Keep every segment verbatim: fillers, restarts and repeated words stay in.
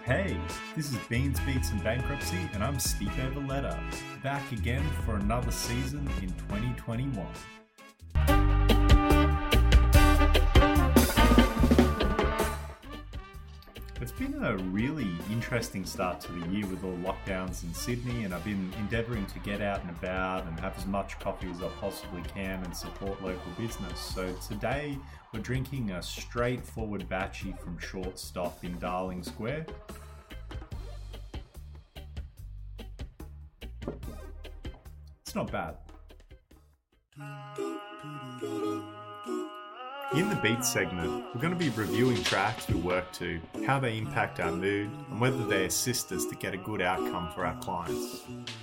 Hey, this is Beans, Beats and Bankruptcy, and I'm Stipe Valletta, back again for another season in twenty twenty-one. It's been a really interesting start to the year with all lockdowns in Sydney, and I've been endeavouring to get out and about and have as much coffee as I possibly can and support local business. So today we're drinking a straightforward batchie from Short Stop in Darling Square. It's not bad. In the Beats segment, we're going to be reviewing tracks we work to, how they impact our mood, and whether they assist us to get a good outcome for our clients.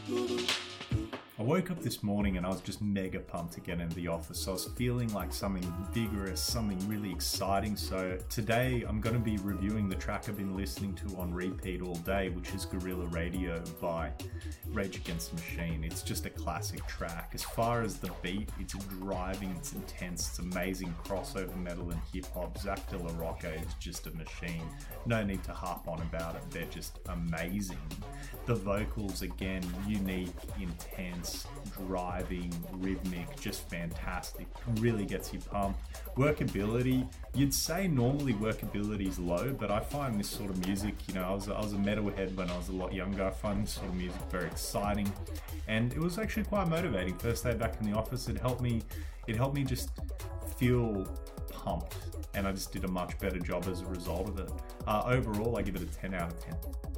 I woke up this morning and I was just mega pumped to get into the office. So I was feeling like something vigorous, something really exciting. So today I'm going to be reviewing the track I've been listening to on repeat all day, which is Guerrilla Radio by Rage Against the Machine. It's just a classic track. As far as the beat, it's driving, it's intense, it's amazing crossover metal and hip hop. Zach De La Rocca is just a machine. No need to harp on about it. They're just amazing. The vocals, again, unique, intense, driving, rhythmic, just fantastic. Really gets you pumped. Workability, you'd say normally workability is low, but I find this sort of music, you know, I was, I was a metalhead when I was a lot younger. I find this sort of music very exciting, and it was actually quite motivating. First day back in the office, it helped me, it helped me just feel pumped, and I just did a much better job as a result of it. Uh, overall, I give it a ten out of ten.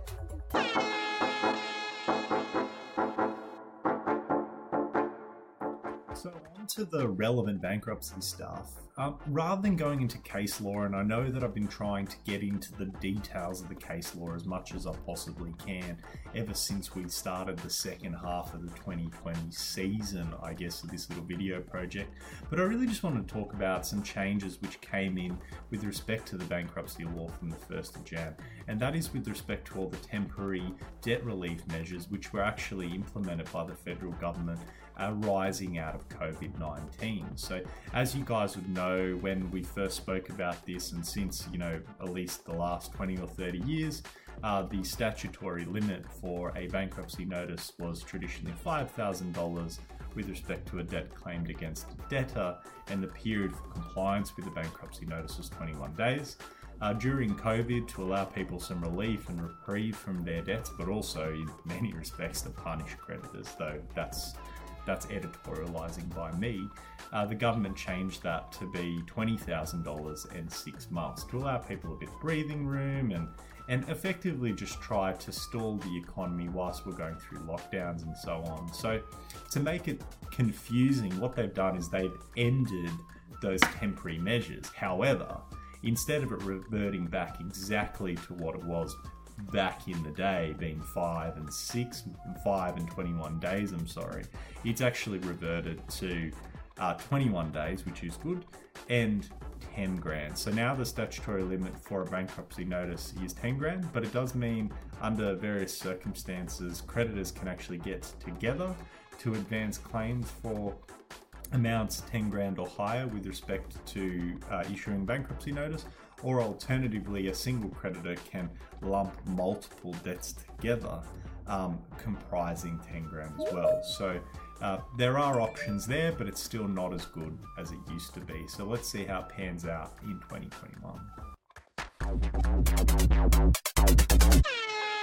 So on to the relevant bankruptcy stuff. Um, rather than going into case law, and I know that I've been trying to get into the details of the case law as much as I possibly can ever since we started the second half of the twenty twenty season, I guess, of this little video project. But I really just want to talk about some changes which came in with respect to the bankruptcy law from the first of January. And that is with respect to all the temporary debt relief measures which were actually implemented by the federal government arising out of COVID nineteen. So as you guys would know, when we first spoke about this, and since, you know, at least the last twenty or thirty years, uh, the statutory limit for a bankruptcy notice was traditionally five thousand dollars with respect to a debt claimed against a debtor, and the period for compliance with the bankruptcy notice was twenty-one days. Uh, during COVID, to allow people some relief and reprieve from their debts, but also in many respects to punish creditors, though that's That's editorializing by me. Uh, the government changed that to be twenty thousand dollars and six months to allow people a bit of breathing room and, and effectively just try to stall the economy whilst we're going through lockdowns and so on. So to make it confusing, what they've done is they've ended those temporary measures. However, instead of it reverting back exactly to what it was back in the day, being five and six, five and twenty-one days, I'm sorry, it's actually reverted to uh, twenty-one days, which is good, and ten grand. So now the statutory limit for a bankruptcy notice is ten grand, but it does mean under various circumstances, creditors can actually get together to advance claims for amounts ten grand or higher with respect to uh, issuing bankruptcy notice. Or alternatively, a single creditor can lump multiple debts together, um, comprising ten grand as well. So uh, there are options there, but it's still not as good as it used to be. So let's see how it pans out in twenty twenty-one.